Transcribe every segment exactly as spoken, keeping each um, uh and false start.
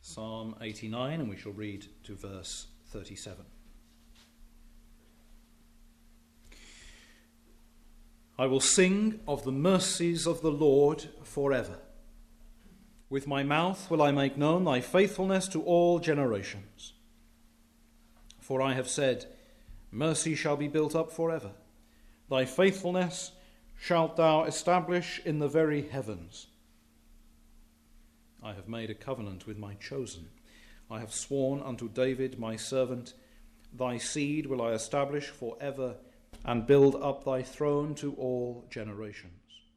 Psalm eighty-nine, and we shall read to verse thirty-seven. I will sing of the mercies of the Lord forever. With my mouth will I make known thy faithfulness to all generations. For I have said, mercy shall be built up forever. Thy faithfulness shalt thou establish in the very heavens. I have made a covenant with my chosen. I have sworn unto David my servant, thy seed will I establish forever, and build up thy throne to all generations.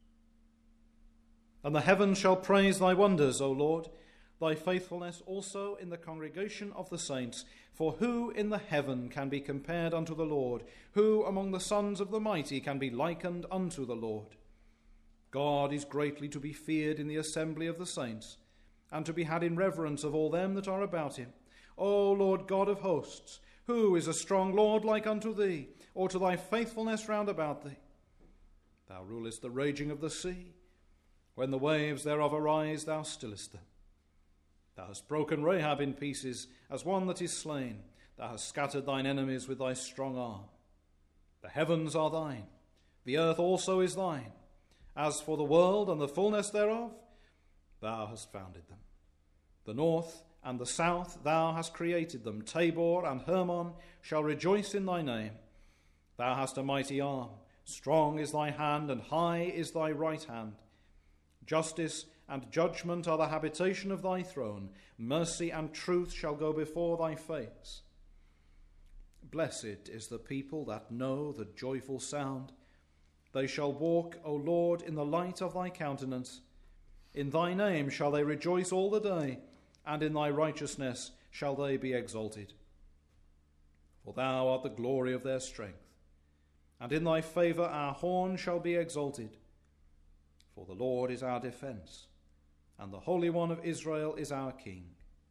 And the heavens shall praise thy wonders, O Lord, thy faithfulness also in the congregation of the saints. For who in the heaven can be compared unto the Lord? Who among the sons of the mighty can be likened unto the Lord? God is greatly to be feared in the assembly of the saints, and to be had in reverence of all them that are about him. O Lord God of hosts, who is a strong Lord like unto thee, or to thy faithfulness round about thee? Thou rulest the raging of the sea. When the waves thereof arise, thou stillest them. Thou hast broken Rahab in pieces as one that is slain. Thou hast scattered thine enemies with thy strong arm. The heavens are thine, the earth also is thine. As for the world and the fullness thereof, thou hast founded them. The north and the south thou hast created them. Tabor and Hermon shall rejoice in thy name. Thou hast a mighty arm, strong is thy hand, and high is thy right hand. Justice and judgment are the habitation of thy throne. Mercy and truth shall go before thy face. Blessed is the people that know the joyful sound. They shall walk, O Lord, in the light of thy countenance. In thy name shall they rejoice all the day, and in thy righteousness shall they be exalted. For thou art the glory of their strength, and in thy favour our horn shall be exalted. For the Lord is our defence, and the Holy One of Israel is our King.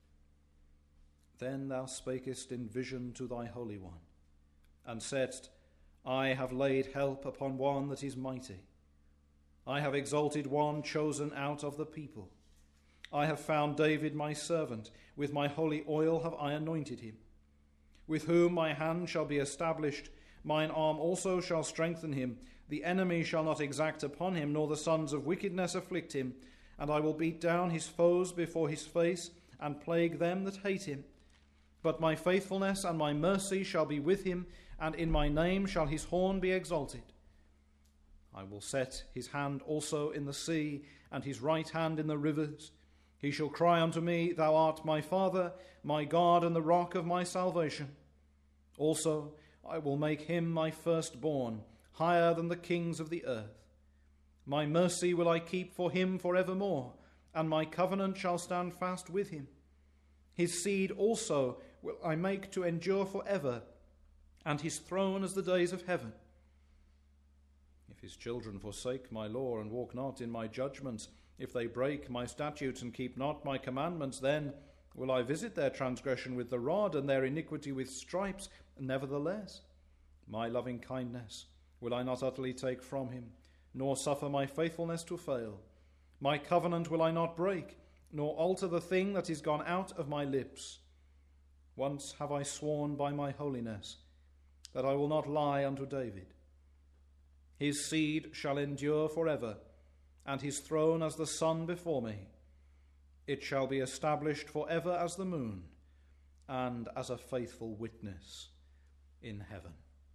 Then thou spakest in vision to thy Holy One, and saidst, I have laid help upon one that is mighty. I have exalted one chosen out of the people. I have found David my servant. With my holy oil have I anointed him. With whom my hand shall be established, mine arm also shall strengthen him. The enemy shall not exact upon him, nor the sons of wickedness afflict him. And I will beat down his foes before his face, and plague them that hate him. But my faithfulness and my mercy shall be with him, and in my name shall his horn be exalted. I will set his hand also in the sea, and his right hand in the rivers. He shall cry unto me, Thou art my Father, my God, and the rock of my salvation. Also I will make him my firstborn, higher than the kings of the earth. My mercy will I keep for him forevermore, and my covenant shall stand fast with him. His seed also will I make to endure forever, and his throne as the days of heaven. If his children forsake my law and walk not in my judgments, if they break my statutes and keep not my commandments, then will I visit their transgression with the rod and their iniquity with stripes. Nevertheless, my loving kindness will I not utterly take from him, nor suffer my faithfulness to fail. My covenant will I not break, nor alter the thing that is gone out of my lips. Once have I sworn by my holiness, that I will not lie unto David. His seed shall endure forever, and his throne as the sun before me. It shall be established forever as the moon, and as a faithful witness in heaven.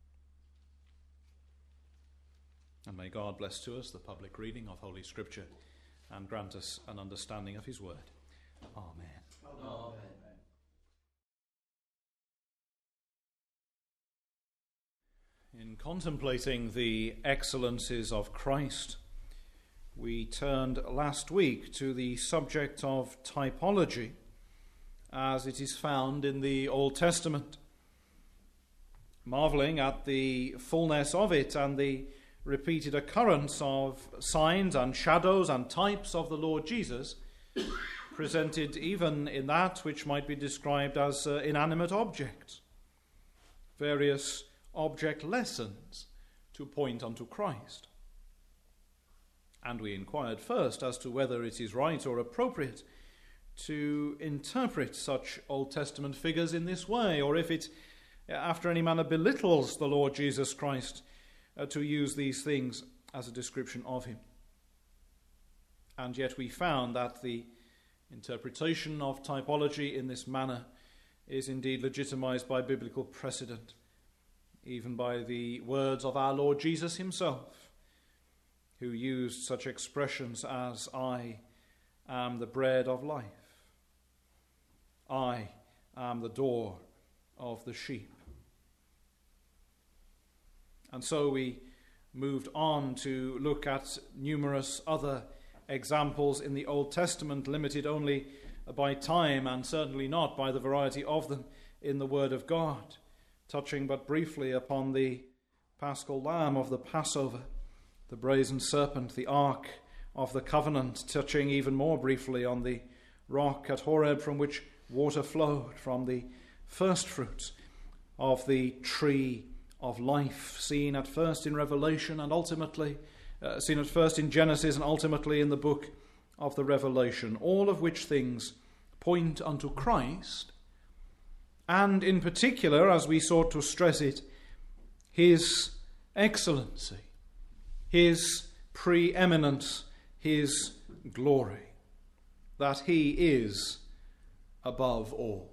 And may God bless to us the public reading of Holy Scripture, and grant us an understanding of his word. Amen. Amen. In contemplating the excellencies of Christ, we turned last week to the subject of typology as it is found in the Old Testament, marvelling at the fullness of it and the repeated occurrence of signs and shadows and types of the Lord Jesus, presented even in that which might be described as uh, inanimate objects, various object lessons to point unto Christ. And we inquired first as to whether it is right or appropriate to interpret such Old Testament figures in this way, or if it, after any manner, belittles the Lord Jesus Christ uh, to use these things as a description of him. And yet we found that the interpretation of typology in this manner is indeed legitimized by biblical precedent, even by the words of our Lord Jesus himself, who used such expressions as, I am the bread of life. I am the door of the sheep. And so we moved on to look at numerous other examples in the Old Testament, limited only by time and certainly not by the variety of them in the Word of God, touching but briefly upon the paschal lamb of the Passover, the brazen serpent, the ark of the covenant, touching even more briefly on the rock at Horeb from which water flowed, from the first fruits of the tree of life, seen at first in Revelation and ultimately uh, seen at first in Genesis and ultimately in the book of the Revelation, all of which things point unto Christ, and in particular, as we sought to stress it, his excellency, his preeminence, his glory, that he is above all.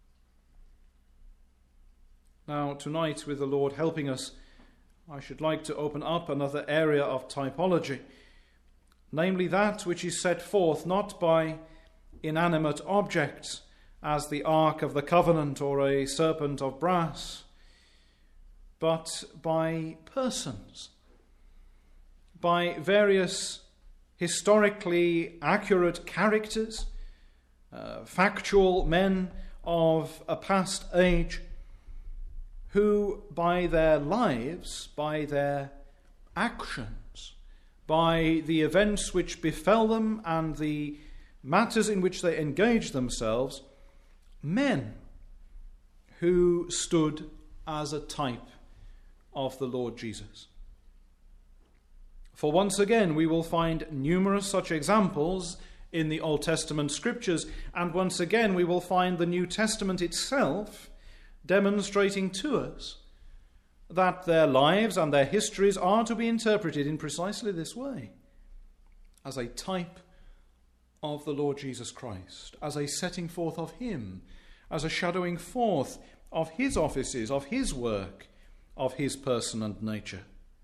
Now, tonight, with the Lord helping us, I should like to open up another area of typology, namely that which is set forth not by inanimate objects, as the Ark of the Covenant or a serpent of brass, but by persons, by various historically accurate characters, uh, factual men of a past age, who by their lives, by their actions, by the events which befell them and the matters in which they engaged themselves, men who stood as a type of the Lord Jesus. For once again, we will find numerous such examples in the Old Testament scriptures, and once again we will find the New Testament itself demonstrating to us that their lives and their histories are to be interpreted in precisely this way, as a type of the Lord Jesus Christ, as a setting forth of him, as a shadowing forth of his offices, of his work, of his person and nature.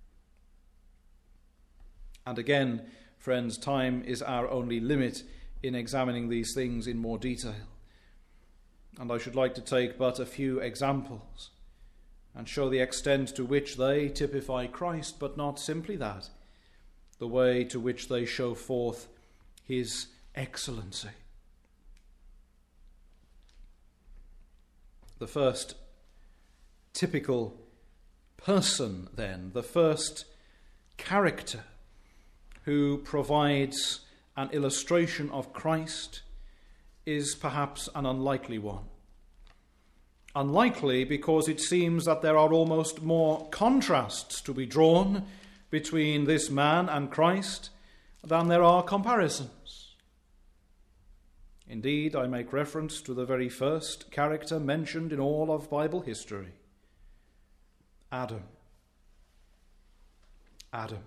And again, friends, time is our only limit in examining these things in more detail. And I should like to take but a few examples and show the extent to which they typify Christ, but not simply that, the way to which they show forth his excellency. The first typical person, then, the first character who provides an illustration of Christ, is perhaps an unlikely one. Unlikely because it seems that there are almost more contrasts to be drawn between this man and Christ than there are comparisons. Indeed, I make reference to the very first character mentioned in all of Bible history, Adam. Adam.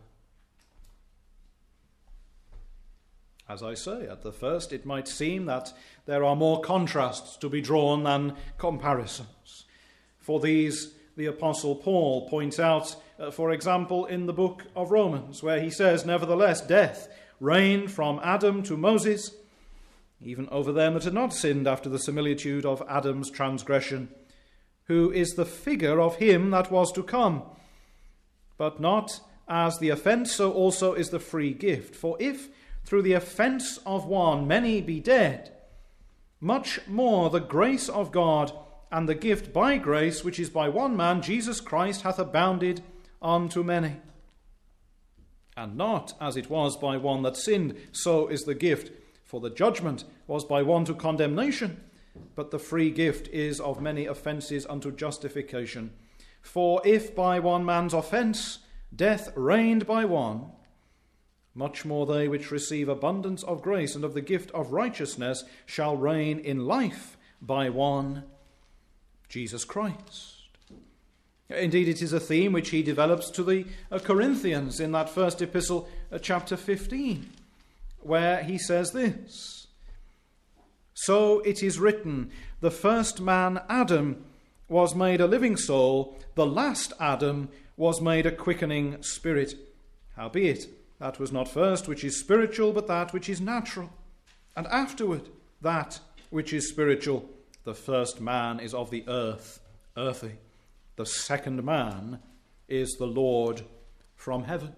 As I say, at the first it might seem that there are more contrasts to be drawn than comparisons. For these, the Apostle Paul points out, uh, for example, in the book of Romans, where he says, "Nevertheless, death reigned from Adam to Moses, even over them that had not sinned after the similitude of Adam's transgression, who is the figure of him that was to come. But not as the offence, so also is the free gift. For if through the offence of one many be dead, much more the grace of God and the gift by grace, which is by one man, Jesus Christ, hath abounded unto many. And not as it was by one that sinned, so is the gift. For the judgment was by one to condemnation, but the free gift is of many offences unto justification. For if by one man's offence death reigned by one, much more they which receive abundance of grace and of the gift of righteousness shall reign in life by one, Jesus Christ. Indeed, it is a theme which he develops to the uh, Corinthians in that first epistle, uh, chapter fifteen, where he says this: "So it is written, the first man, Adam, was made a living soul, the last Adam was made a quickening spirit. Howbeit, that was not first which is spiritual, but that which is natural, and afterward that which is spiritual. The first man is of the earth, earthy. The second man is the Lord from heaven."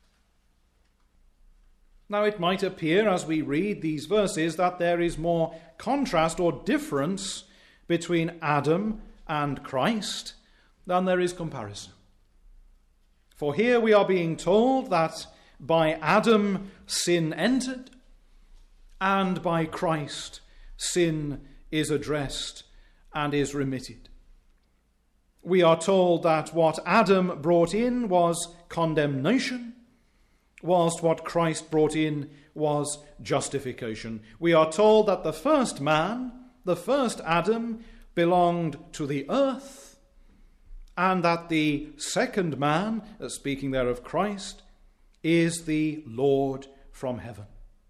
Now it might appear as we read these verses that there is more contrast or difference between Adam and Christ than there is comparison. For here we are being told that by Adam sin entered, and by Christ sin is addressed and is remitted. We are told that what Adam brought in was condemnation, whilst what Christ brought in was justification. We are told that the first man, the first Adam, belonged to the earth, and that the second man, speaking there of Christ, is the Lord from heaven.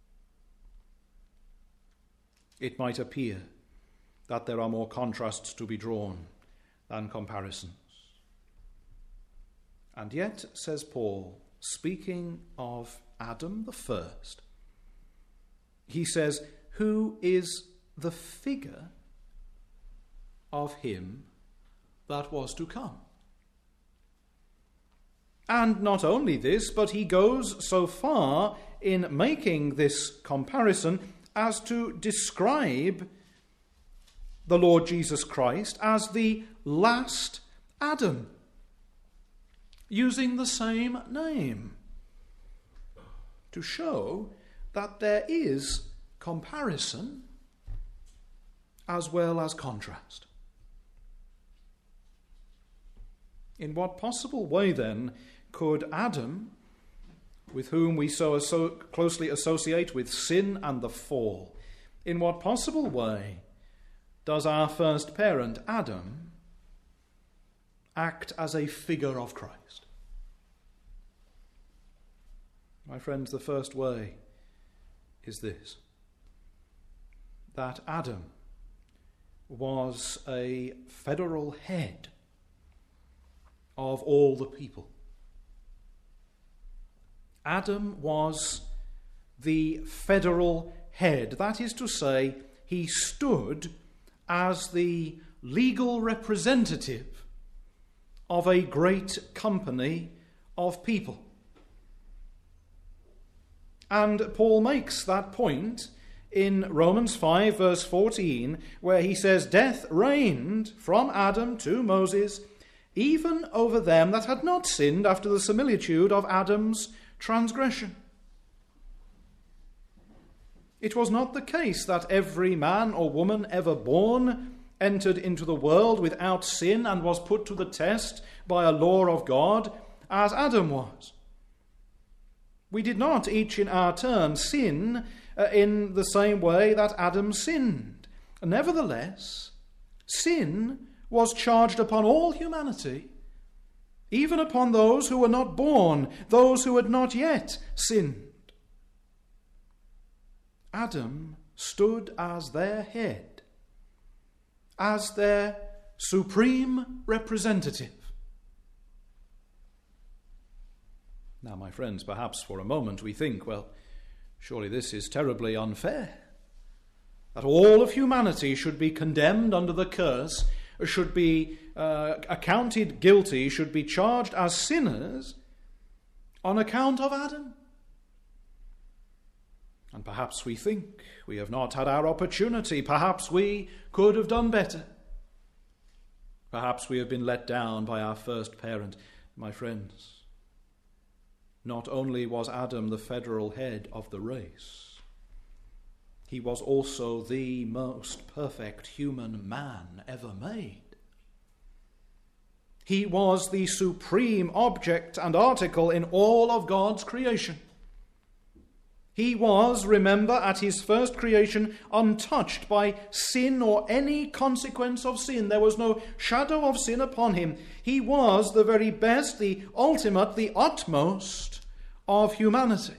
It might appear that there are more contrasts to be drawn than comparisons. And yet, says Paul, speaking of Adam the first, he says, "Who is the figure of him that was to come." And not only this, but he goes so far in making this comparison as to describe the Lord Jesus Christ as the last Adam, using the same name, to show that there is comparison as well as contrast. In what possible way, then, could Adam, with whom we so asso- closely associate with sin and the fall, in what possible way does our first parent, Adam, act as a figure of Christ? My friends, the first way is this: that Adam was a federal head of all the people. Adam was the federal head. That is to say, he stood as the legal representative of a great company of people. And Paul makes that point in Romans five, verse fourteen, where he says, "Death reigned from Adam to Moses, even over them that had not sinned after the similitude of Adam's transgression." It was not the case that every man or woman ever born entered into the world without sin and was put to the test by a law of God, as Adam was. We did not each in our turn sin uh, in the same way that Adam sinned. Nevertheless, sin was charged upon all humanity, even upon those who were not born, those who had not yet sinned. Adam stood as their head, as their supreme representative. Now, my friends, perhaps for a moment we think, well, surely this is terribly unfair, that all of humanity should be condemned under the curse, should be uh, accounted guilty, should be charged as sinners on account of Adam. And perhaps we think we have not had our opportunity. Perhaps we could have done better. Perhaps we have been let down by our first parent. My friends, not only was Adam the federal head of the race, he was also the most perfect human man ever made. He was the supreme object and article in all of God's creation. He was, remember, at his first creation, untouched by sin or any consequence of sin. There was no shadow of sin upon him. He was the very best, the ultimate, the utmost of humanity.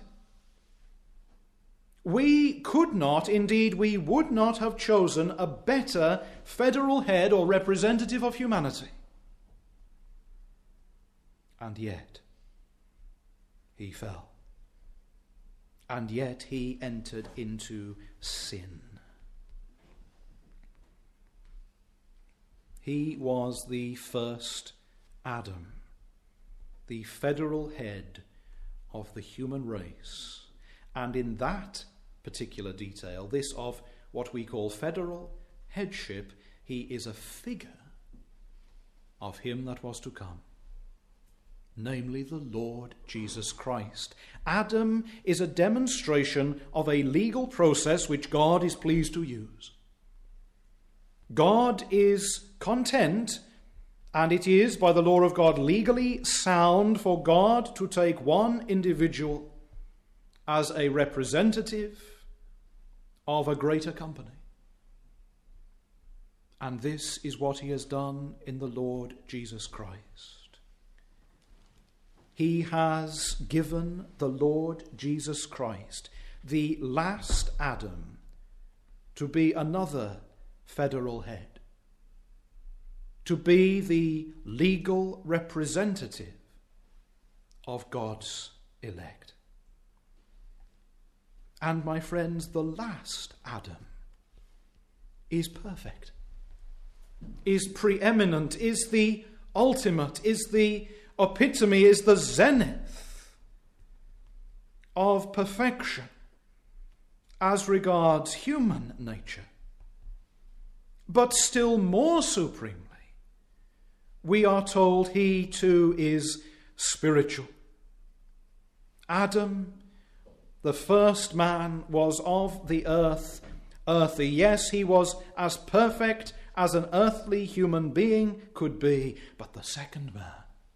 We could not, indeed we would not have chosen a better federal head or representative of humanity. And yet, he fell. And yet he entered into sin. He was the first Adam, the federal head of the human race. And in that particular detail, this of what we call federal headship, he is a figure of him that was to come, namely the Lord Jesus Christ. Adam is a demonstration of a legal process which God is pleased to use. God is content, and it is by the law of God legally sound for God to take one individual as a representative of a greater company. And this is what he has done in the Lord Jesus Christ. He has given the Lord Jesus Christ, the last Adam, to be another federal head, to be the legal representative of God's elect. And my friends, the last Adam is perfect, is preeminent, is the ultimate, is the epitome, is the zenith of perfection as regards human nature. But still more supremely, we are told he too is spiritual. Adam, the first man, was of the earth, earthy. Yes, he was as perfect as an earthly human being could be. But the second man,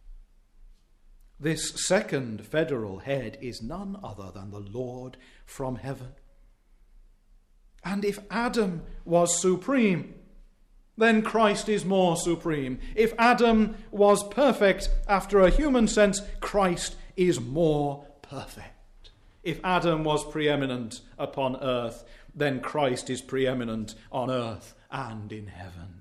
this second federal head, is none other than the Lord from heaven. And if Adam was supreme, then Christ is more supreme. If Adam was perfect after a human sense, Christ is more perfect. If Adam was preeminent upon earth, then Christ is preeminent on earth and in heaven.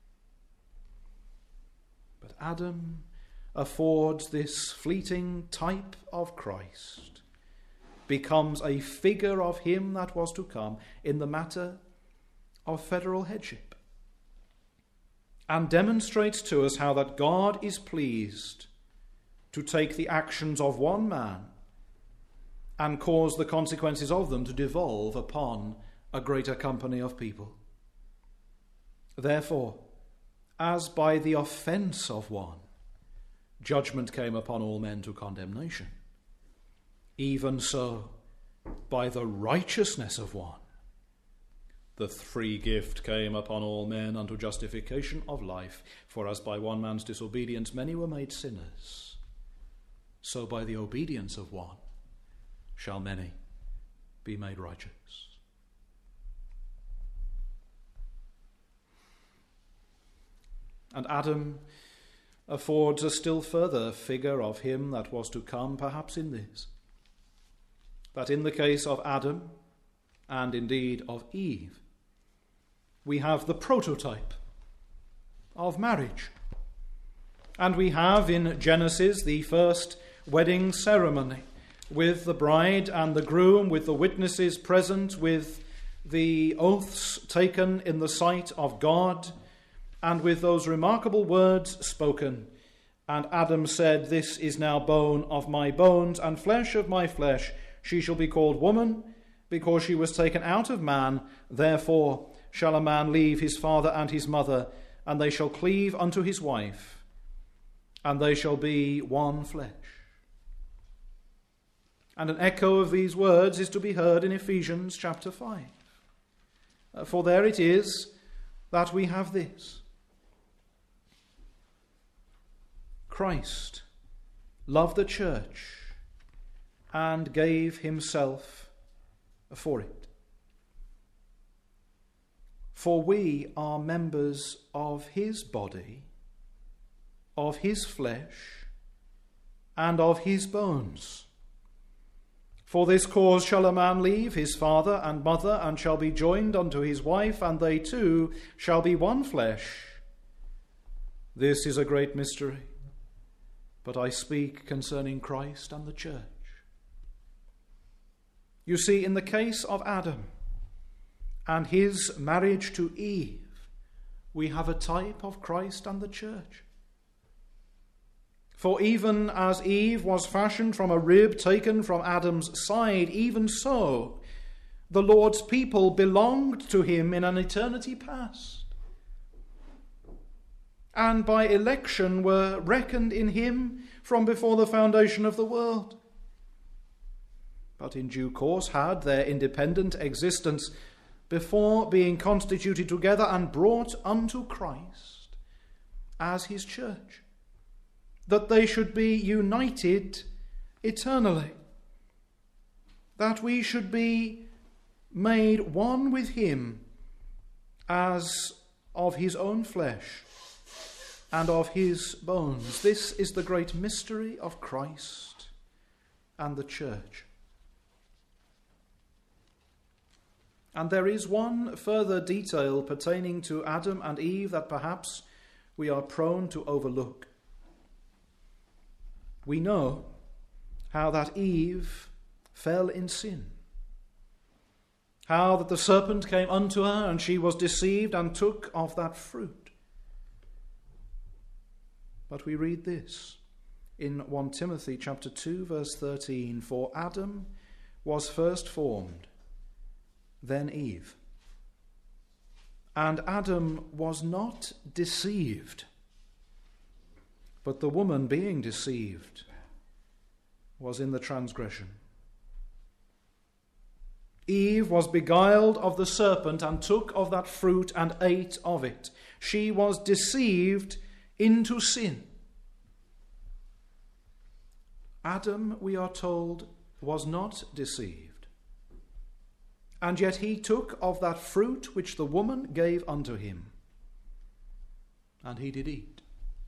But Adam affords this fleeting type of Christ, becomes a figure of him that was to come in the matter of federal headship, and demonstrates to us how that God is pleased to take the actions of one man and cause the consequences of them to devolve upon a greater company of people. Therefore, as by the offence of one, judgment came upon all men to condemnation, even so, by the righteousness of one, the free gift came upon all men unto justification of life. For as by one man's disobedience many were made sinners, so by the obedience of one shall many be made righteous. And Adam affords a still further figure of him that was to come, perhaps in this, that in the case of Adam, and indeed of Eve, we have the prototype of marriage. And we have in Genesis the first wedding ceremony, with the bride and the groom, with the witnesses present, with the oaths taken in the sight of God, and with those remarkable words spoken. And Adam said, "This is now bone of my bones and flesh of my flesh. She shall be called woman, because she was taken out of man. Therefore shall a man leave his father and his mother, and they shall cleave unto his wife, and they shall be one flesh." And an echo of these words is to be heard in Ephesians chapter five. For there it is that we have this: Christ loved the church and gave himself for it. For we are members of his body, of his flesh, and of his bones. For this cause shall a man leave his father and mother, and shall be joined unto his wife, and they two shall be one flesh. This is a great mystery, but I speak concerning Christ and the church. You see, in the case of Adam and his marriage to Eve, we have a type of Christ and the church. For even as Eve was fashioned from a rib taken from Adam's side, even so the Lord's people belonged to him in an eternity past, and by election were reckoned in him from before the foundation of the world, but in due course had their independent existence before being constituted together and brought unto Christ as his church, that they should be united eternally, that we should be made one with him as of his own flesh and of his bones. This is the great mystery of Christ and the church. And there is one further detail pertaining to Adam and Eve that perhaps we are prone to overlook. We know how that Eve fell in sin, how that the serpent came unto her and she was deceived and took of that fruit. But we read this in First Timothy chapter two, verse thirteen, for Adam was first formed, then Eve. And Adam was not deceived, but the woman being deceived was in the transgression. Eve was beguiled of the serpent and took of that fruit and ate of it. She was deceived into sin. Adam, we are told, was not deceived, and yet he took of that fruit which the woman gave unto him, and he did eat.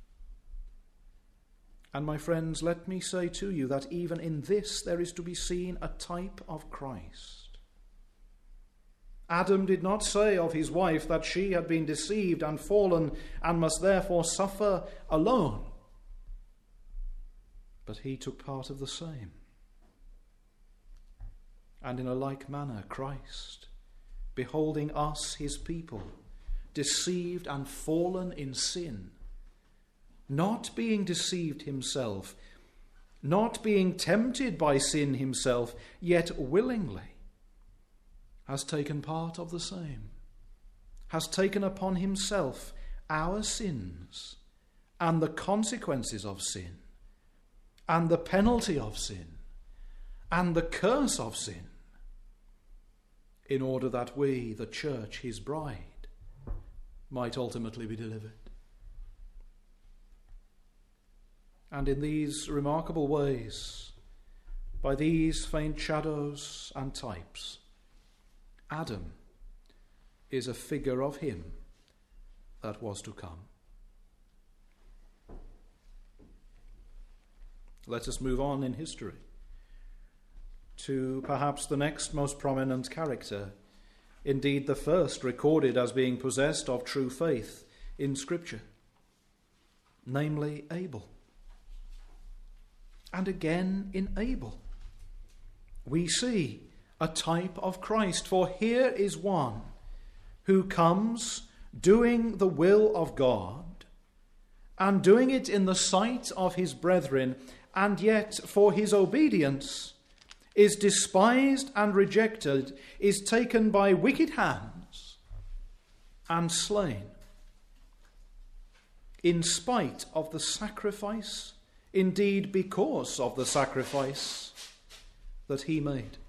And my friends, let me say to you that even in this there is to be seen a type of Christ. Adam did not say of his wife that she had been deceived and fallen and must therefore suffer alone, but he took part of the same. And in a like manner, Christ, beholding us, his people, deceived and fallen in sin, not being deceived himself, not being tempted by sin himself, yet willingly, has taken part of the same, has taken upon himself our sins and the consequences of sin and the penalty of sin and the curse of sin, in order that we, the church, his bride, might ultimately be delivered. And in these remarkable ways, by these faint shadows and types, Adam is a figure of him that was to come. Let us move on in history to perhaps the next most prominent character, indeed the first recorded as being possessed of true faith in Scripture, namely Abel. And again in Abel we see a type of Christ, for here is one who comes doing the will of God and doing it in the sight of his brethren, and yet for his obedience is despised and rejected, is taken by wicked hands and slain, in spite of the sacrifice, indeed because of the sacrifice that he made.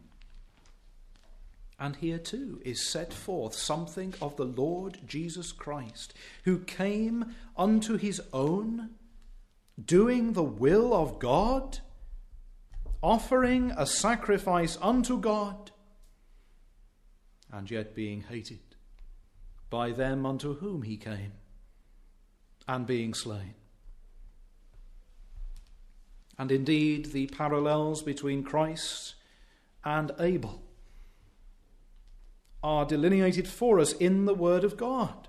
And here too is set forth something of the Lord Jesus Christ, who came unto his own, doing the will of God, offering a sacrifice unto God, and yet being hated by them unto whom he came, and being slain. And indeed, the parallels between Christ and Abel are delineated for us in the Word of God.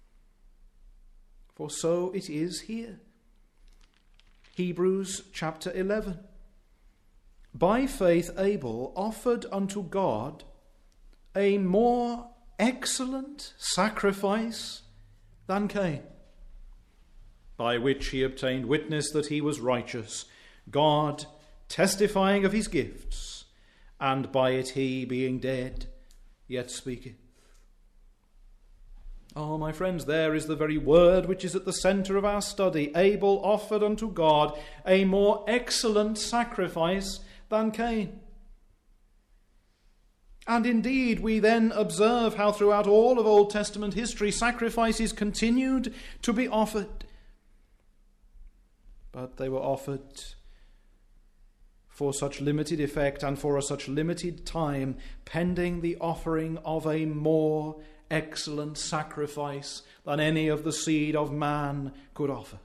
For so it is here. Hebrews chapter eleven. By faith Abel offered unto God a more excellent sacrifice than Cain, by which he obtained witness that he was righteous, God testifying of his gifts, and by it he, being dead, yet speaketh. Oh, my friends, there is the very word which is at the centre of our study. Abel offered unto God a more excellent sacrifice than Cain. And indeed, we then observe how throughout all of Old Testament history, sacrifices continued to be offered. But they were offered for such limited effect and for such limited time, pending the offering of a more excellent sacrifice than any of the seed of man could offer.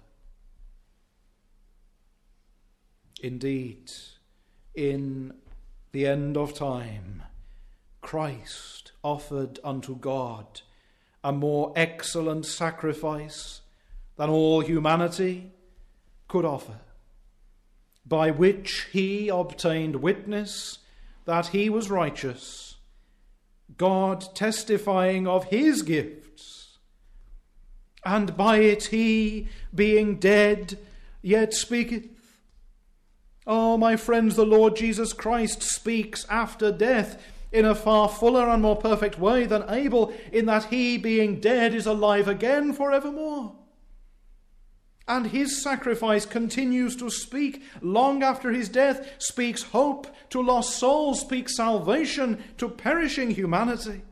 Indeed, in the end of time, Christ offered unto God a more excellent sacrifice than all humanity could offer, by which he obtained witness that he was righteous, God testifying of his gifts, and by it he, being dead, yet speaketh. Oh, my friends, the Lord Jesus Christ speaks after death in a far fuller and more perfect way than Abel, in that he, being dead, is alive again forevermore. And his sacrifice continues to speak long after his death, speaks hope to lost souls, speaks salvation to perishing humanity.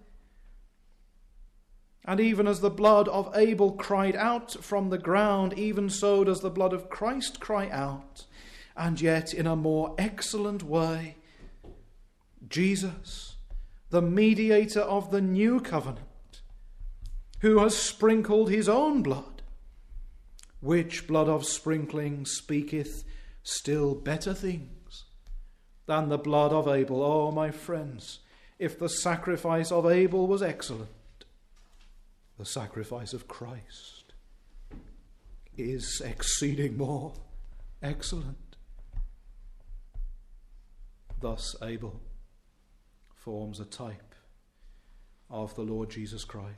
And even as the blood of Abel cried out from the ground, even so does the blood of Christ cry out, and yet in a more excellent way. Jesus, the mediator of the new covenant, who has sprinkled his own blood, which blood of sprinkling speaketh still better things than the blood of Abel. Oh, my friends, if the sacrifice of Abel was excellent, the sacrifice of Christ is exceeding more excellent. Thus Abel forms a type of the Lord Jesus Christ.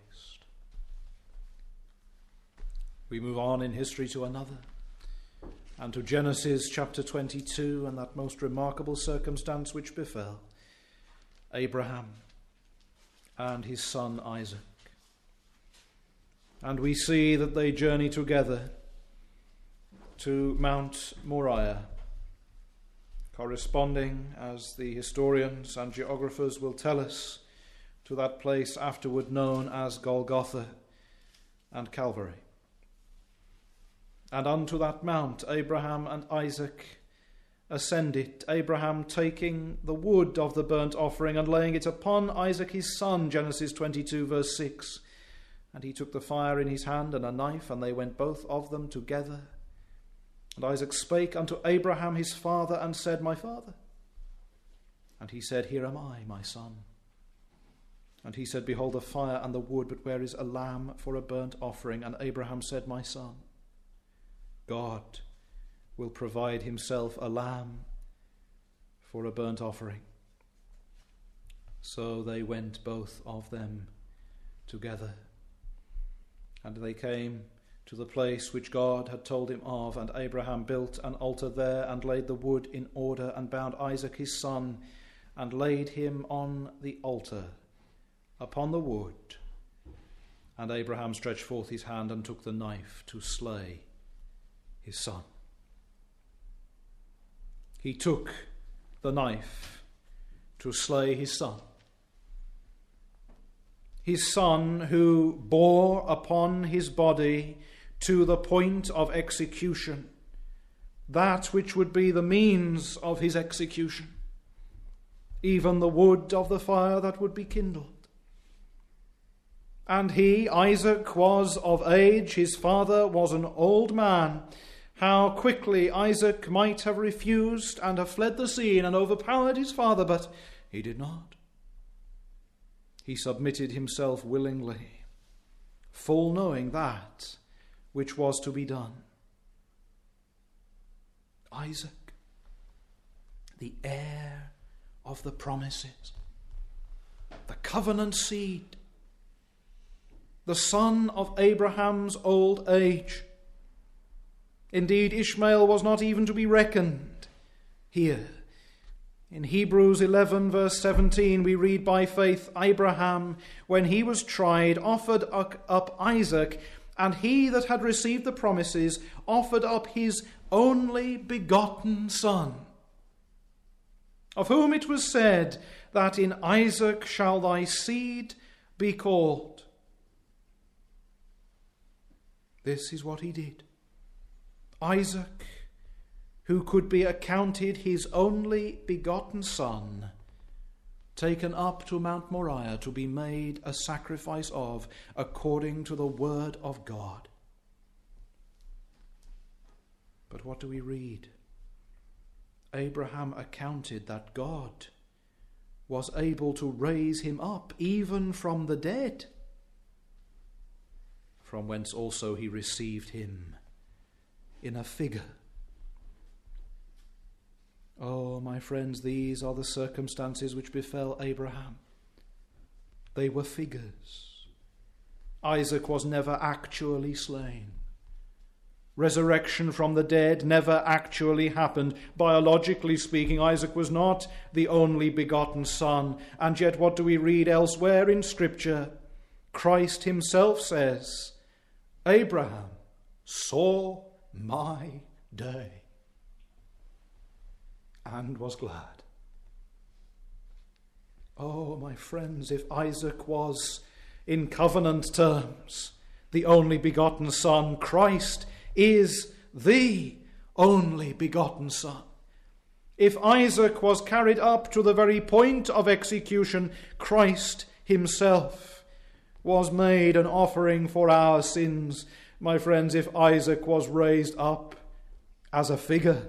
We move on in history to another, and to Genesis chapter twenty-two, and that most remarkable circumstance which befell Abraham and his son Isaac. And we see that they journey together to Mount Moriah, corresponding, as the historians and geographers will tell us, to that place afterward known as Golgotha and Calvary. And unto that mount Abraham and Isaac ascended, Abraham taking the wood of the burnt offering and laying it upon Isaac his son, Genesis twenty-two verse six. And he took the fire in his hand and a knife, and they went both of them together. And Isaac spake unto Abraham his father, and said, My father. And he said, Here am I, my son. And he said, Behold the fire and the wood, but where is a lamb for a burnt offering? And Abraham said, My son, God will provide himself a lamb for a burnt offering. So they went both of them together. And they came to the place which God had told him of, and Abraham built an altar there, and laid the wood in order, and bound Isaac his son, and laid him on the altar upon the wood. And Abraham stretched forth his hand, and took the knife to slay his son. He took the knife to slay his son. His son who bore upon his body to the point of execution that which would be the means of his execution, even the wood of the fire that would be kindled. And he, Isaac, was of age, his father was an old man. How quickly Isaac might have refused and have fled the scene and overpowered his father, but he did not. He submitted himself willingly, full knowing that which was to be done. Isaac, the heir of the promises, the covenant seed, the son of Abraham's old age. Indeed, Ishmael was not even to be reckoned here. In Hebrews eleven, verse seventeen, we read, "By faith Abraham, when he was tried, offered up Isaac, and he that had received the promises offered up his only begotten son, of whom it was said that in Isaac shall thy seed be called." This is what he did. Isaac, who could be accounted his only begotten son, taken up to Mount Moriah to be made a sacrifice of, according to the word of God. But what do we read? Abraham accounted that God was able to raise him up even from the dead, from whence also he received him in a figure. Oh, my friends, these are the circumstances which befell Abraham. They were figures. Isaac was never actually slain. Resurrection from the dead never actually happened. Biologically speaking, Isaac was not the only begotten son. And yet what do we read elsewhere in Scripture? Christ himself says, "Abraham saw my day and was glad." Oh, my friends, if Isaac was, in covenant terms, the only begotten son, Christ is the only begotten son. If Isaac was carried up to the very point of execution, Christ himself was made an offering for our sins. My friends, if Isaac was raised up as a figure,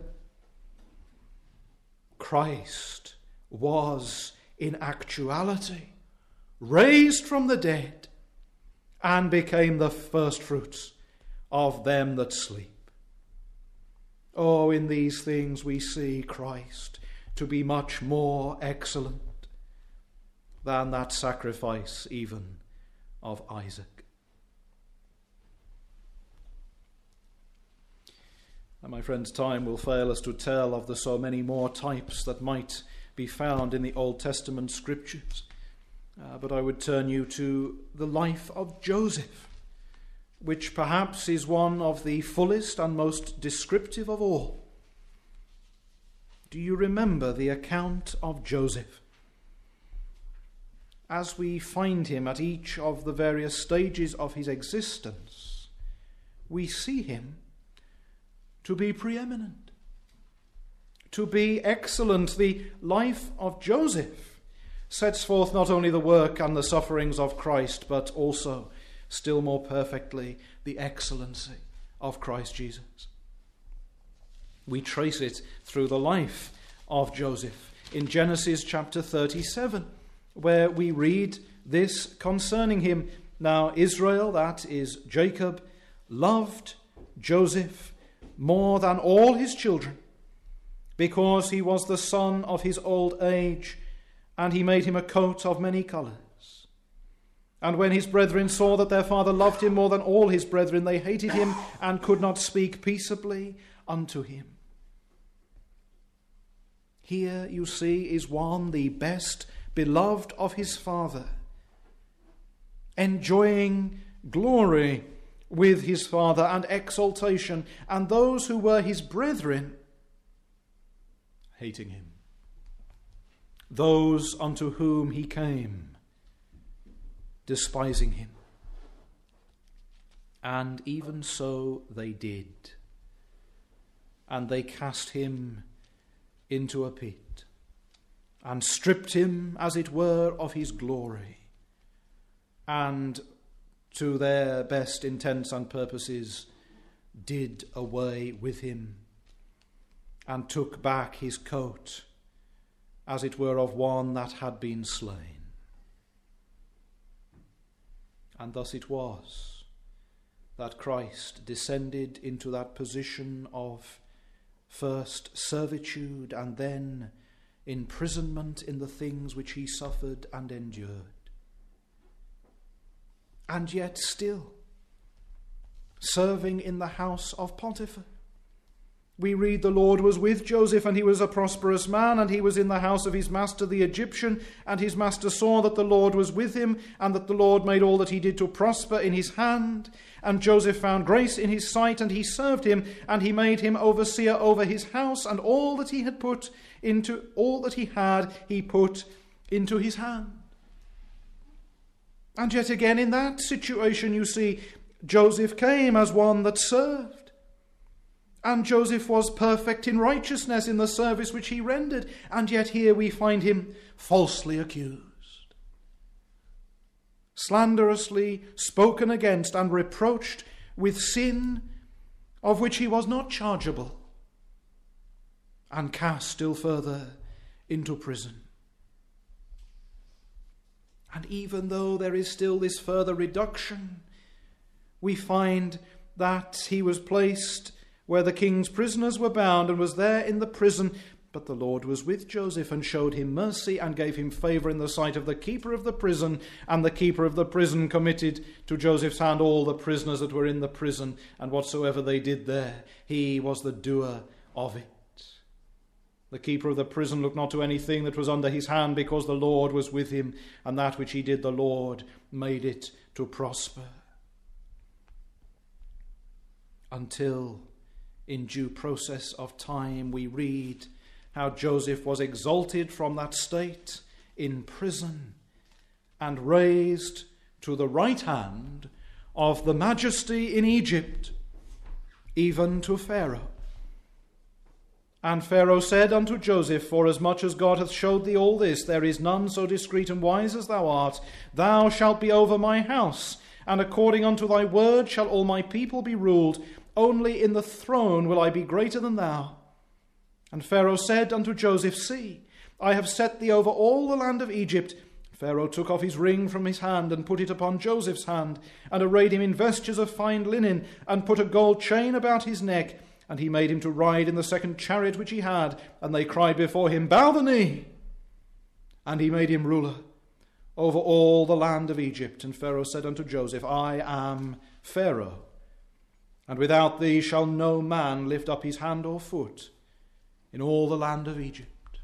Christ was in actuality raised from the dead and became the firstfruits of them that sleep. Oh, in these things we see Christ to be much more excellent than that sacrifice even of Isaac. And my friends, time will fail us to tell of the so many more types that might be found in the Old Testament scriptures. Uh, but I would turn you to the life of Joseph, which perhaps is one of the fullest and most descriptive of all. Do you remember the account of Joseph? As we find him at each of the various stages of his existence, we see him to be preeminent, to be excellent. The life of Joseph sets forth not only the work and the sufferings of Christ, but also, still more perfectly, the excellency of Christ Jesus. We trace it through the life of Joseph in Genesis chapter thirty-seven, where we read this concerning him. Now Israel, that is Jacob, loved Joseph more than all his children, because he was the son of his old age, and he made him a coat of many colours. And when his brethren saw that their father loved him more than all his brethren, they hated him and could not speak peaceably unto him. Here, you see, is one, the best beloved of his father, enjoying glory with his father and exaltation, and those who were his brethren hating him. Those unto whom he came despising him. And even so they did. And they cast him into a pit, and stripped him, as it were, of his glory, and to their best intents and purposes, did away with him and took back his coat, as it were of one that had been slain. And thus it was that Christ descended into that position of first servitude and then imprisonment in the things which he suffered and endured. And yet still serving in the house of Potiphar. We read the Lord was with Joseph, and he was a prosperous man, and he was in the house of his master the Egyptian, and his master saw that the Lord was with him, and that the Lord made all that he did to prosper in his hand. And Joseph found grace in his sight, and he served him, and he made him overseer over his house, and all that he had put into all that he had he put into his hand. And yet again in that situation, you see, Joseph came as one that served. And Joseph was perfect in righteousness in the service which he rendered. And yet here we find him falsely accused, slanderously spoken against and reproached with sin of which he was not chargeable, and cast still further into prison. And even though there is still this further reduction, we find that he was placed where the king's prisoners were bound, and was there in the prison. But the Lord was with Joseph, and showed him mercy, and gave him favour in the sight of the keeper of the prison. And the keeper of the prison committed to Joseph's hand all the prisoners that were in the prison, and whatsoever they did there, he was the doer of it. The keeper of the prison looked not to anything that was under his hand, because the Lord was with him, and that which he did the Lord made it to prosper. Until in due process of time we read how Joseph was exalted from that state in prison and raised to the right hand of the majesty in Egypt, even to Pharaoh. And Pharaoh said unto Joseph, Forasmuch as God hath showed thee all this, there is none so discreet and wise as thou art. Thou shalt be over my house, and according unto thy word shall all my people be ruled. Only in the throne will I be greater than thou. And Pharaoh said unto Joseph, See, I have set thee over all the land of Egypt. Pharaoh took off his ring from his hand, and put it upon Joseph's hand, and arrayed him in vestures of fine linen, and put a gold chain about his neck. And he made him to ride in the second chariot which he had. And they cried before him, Bow the knee. And he made him ruler over all the land of Egypt. And Pharaoh said unto Joseph, I am Pharaoh, and without thee shall no man lift up his hand or foot in all the land of Egypt.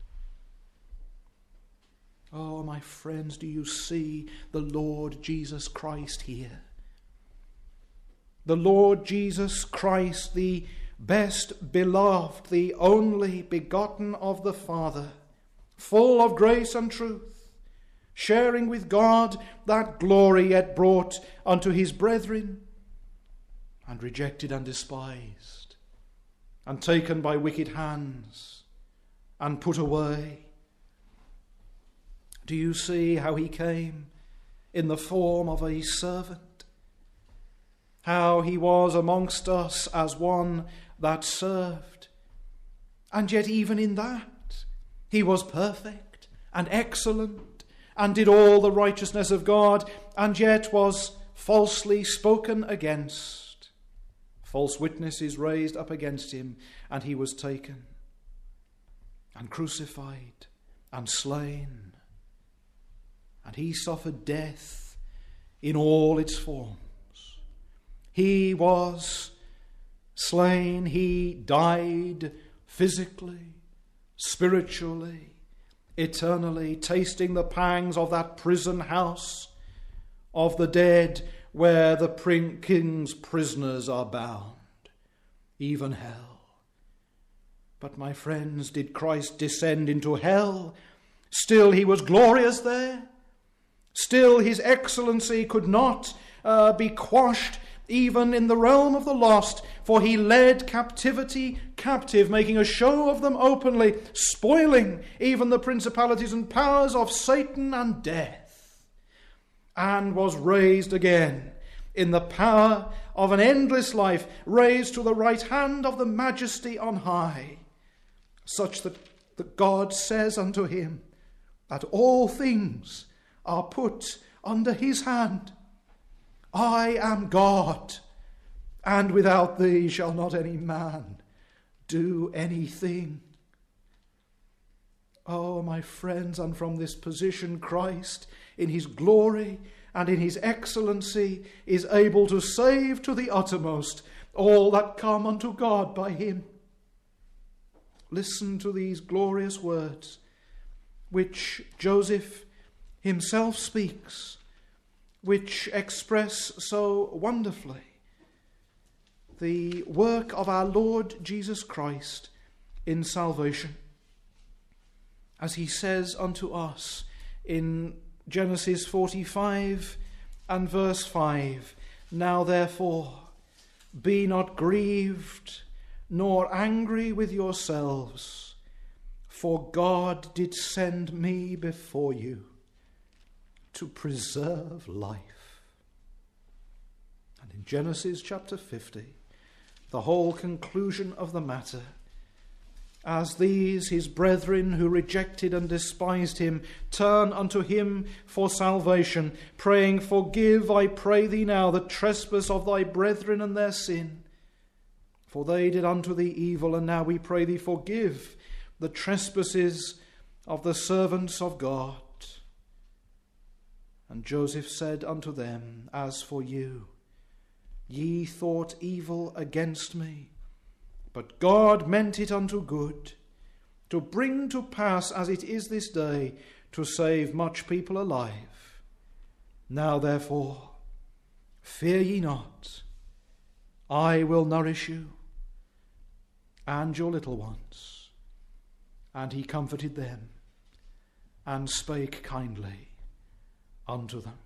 Oh, my friends, do you see the Lord Jesus Christ here? The Lord Jesus Christ, the best beloved, the only begotten of the Father, full of grace and truth, sharing with God that glory yet brought unto his brethren, and rejected and despised, and taken by wicked hands, and put away. Do you see how he came in the form of a servant? How he was amongst us as one that served. And yet even in that, he was perfect and excellent, and did all the righteousness of God, and yet was falsely spoken against. False witnesses raised up against him, and he was taken and crucified and slain. And he suffered death in all its forms. He was slain. He died physically, spiritually, eternally, tasting the pangs of that prison house of the dead, where the king's prisoners are bound, even hell. But my friends, did Christ descend into hell? Still he was glorious there. Still his excellency could not uh, be quashed even in the realm of the lost, for he led captivity captive, making a show of them openly, spoiling even the principalities and powers of Satan and death, and was raised again in the power of an endless life, raised to the right hand of the Majesty on high, such that, that God says unto him that all things are put under his hand. I am God, and without thee shall not any man do anything. Oh, my friends, and from this position Christ, in his glory and in his excellency, is able to save to the uttermost all that come unto God by him. Listen to these glorious words, which Joseph himself speaks, which express so wonderfully the work of our Lord Jesus Christ in salvation. As he says unto us in Genesis forty-five and verse five, Now therefore be not grieved, nor angry with yourselves, for God did send me before you to preserve life. And in Genesis chapter fifty, the whole conclusion of the matter, as these his brethren who rejected and despised him turn unto him for salvation, praying, Forgive, I pray thee now, the trespass of thy brethren and their sin. For they did unto thee evil, and now we pray thee, forgive the trespasses of the servants of God. And Joseph said unto them, As for you, ye thought evil against me, but God meant it unto good, to bring to pass as it is this day, to save much people alive. Now therefore, fear ye not, I will nourish you and your little ones. And he comforted them, and spake kindly unto them.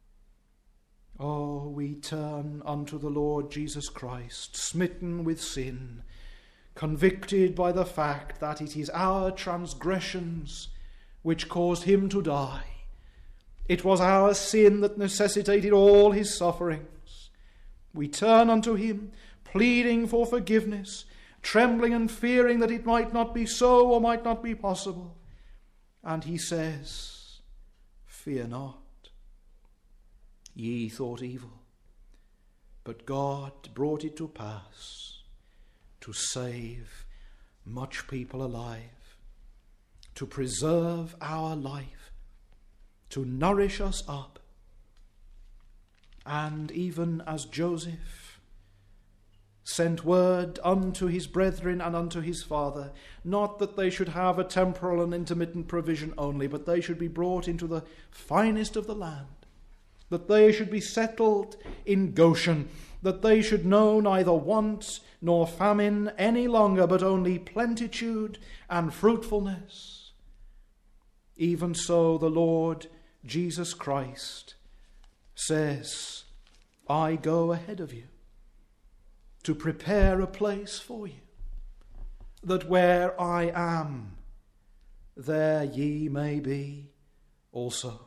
Oh, we turn unto the Lord Jesus Christ, smitten with sin, convicted by the fact that it is our transgressions which caused him to die. It was our sin that necessitated all his sufferings. We turn unto him, pleading for forgiveness, trembling and fearing that it might not be so or might not be possible. And he says, Fear not. Ye thought evil, but God brought it to pass to save much people alive, to preserve our life, to nourish us up. And even as Joseph sent word unto his brethren and unto his father, not that they should have a temporal and intermittent provision only, but they should be brought into the finest of the land, that they should be settled in Goshen, that they should know neither want nor famine any longer, but only plenitude and fruitfulness. Even so the Lord Jesus Christ says, I go ahead of you to prepare a place for you, that where I am, there ye may be also.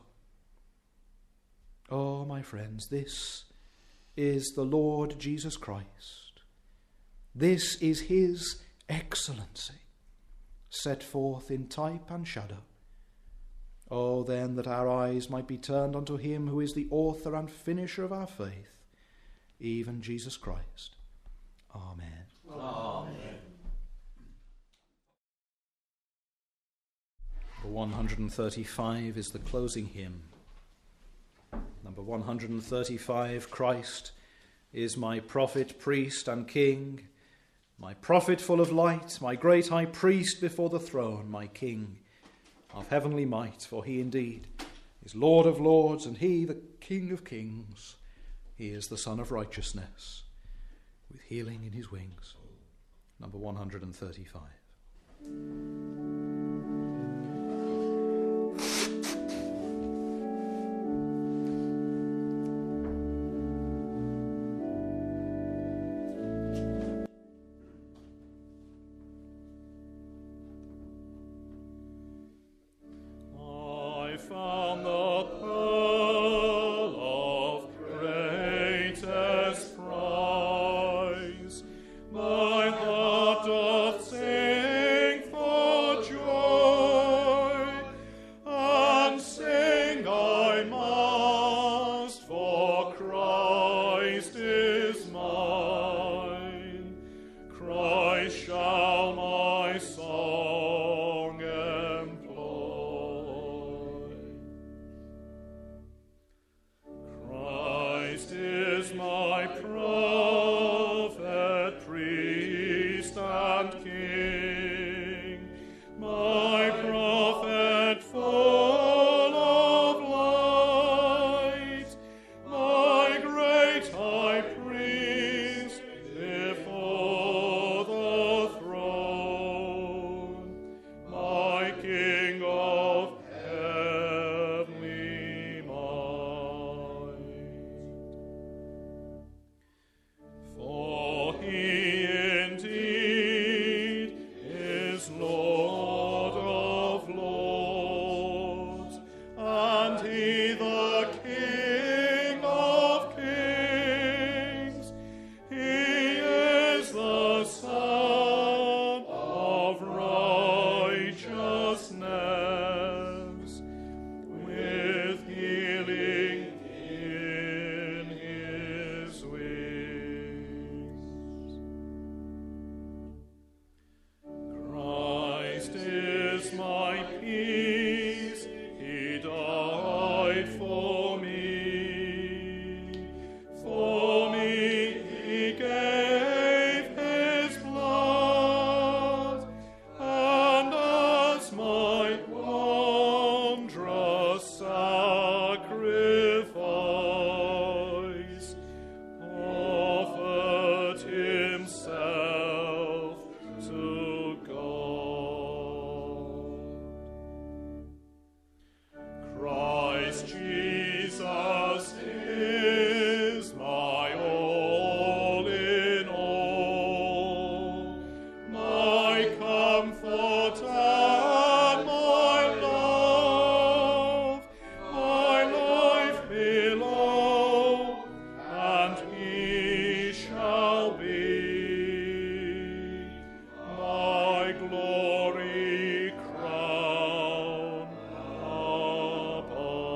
Oh, my friends, this is the Lord Jesus Christ. This is his excellency, set forth in type and shadow. Oh, then that our eyes might be turned unto him who is the author and finisher of our faith, even Jesus Christ. Amen. Amen. Number one hundred thirty-five is the closing hymn. Number one hundred thirty-five, Christ is my prophet, priest, and king, my prophet full of light, my great high priest before the throne, my king of heavenly might, for he indeed is Lord of lords, and he the King of kings. He is the Son of righteousness, with healing in his wings. Number one hundred thirty-five. I found the pearl of great Christ is mine. Christ shall my song employ. Christ is my prophet, priest, and king, my prophet full of light, my great high priest before the throne, my King of heavenly might. For he indeed is Lord of lords, and he the King of kings. He is the Son of righteousness, with healing in his wings. Christ is my peace, he died for me. For me he gave his blood, and as my wondrous sacrifice offered himself to God. Christ Jesus is my all in all, my comfort and my love, my life below, and he shall be my glory crown above.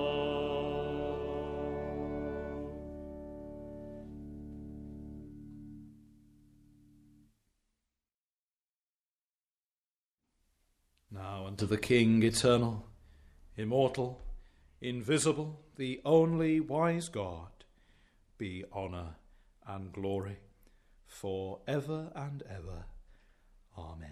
Now unto the King eternal, immortal, invisible, the only wise God, be honour and glory for ever and ever. Amen.